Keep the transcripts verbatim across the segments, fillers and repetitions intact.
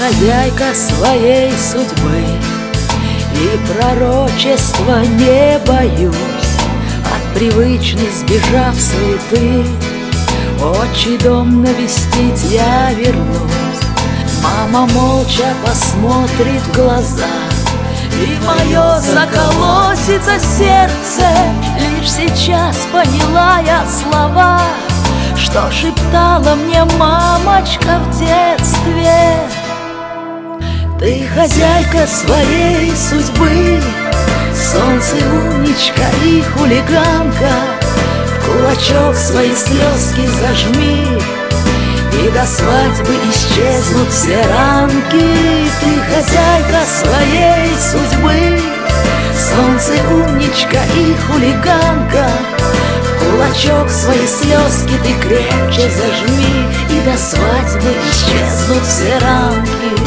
хозяйка своей судьбы, и пророчества не боюсь. От привычной сбежав суеты, отчий дом навестить я вернусь. Мама молча посмотрит в глаза, и мое заколотится сердце. Лишь сейчас поняла я слова, что шептала мне мамочка в детстве. Ты хозяйка своей судьбы, солнце, умничка и хулиганка. В кулачок свои слезки зажми, и до свадьбы исчезнут все рамки. Ты хозяйка своей судьбы, солнце, умничка и хулиганка. В кулачок свои слезки ты крепче зажми, и до свадьбы исчезнут все рамки.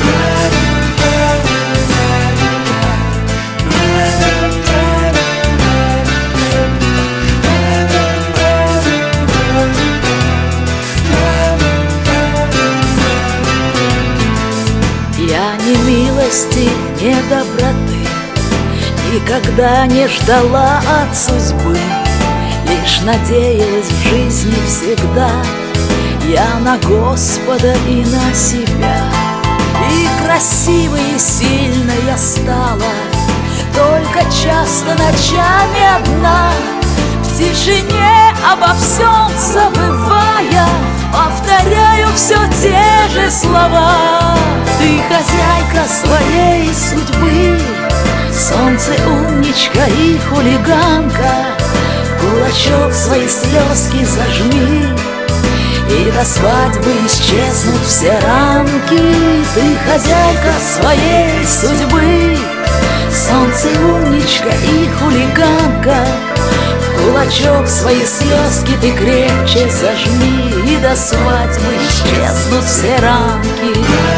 Я ни милости, ни доброты никогда не ждала от судьбы, лишь надеялась в жизни всегда я на Господа и на себя. И красивой и сильной я стала, только часто ночами одна, в тишине обо всем забывая, повторяю все те же слова. Ты хозяйка своей судьбы, солнце, умничка и хулиганка. В кулачок свои слезки зажми, и до свадьбы исчезнут все рамки. Ты хозяйка своей судьбы, солнце, умничка и хулиганка. В кулачок свои слезки ты крепче зажми, и до свадьбы исчезнут все рамки.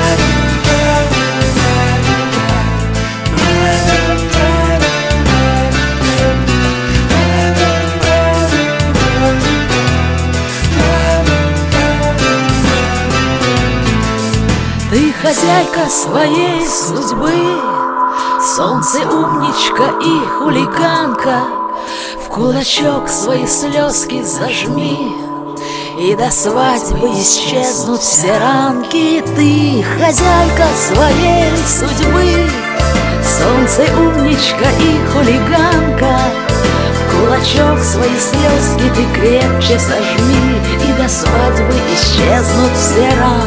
Ты хозяйка своей судьбы, солнце, умничка и хулиганка. В кулачок свои слезки зажми, и до свадьбы исчезнут все рамки. Ты хозяйка своей судьбы, солнце, умничка и хулиганка. В кулачок свои слезки ты крепче зажми, и до свадьбы исчезнут все рамки.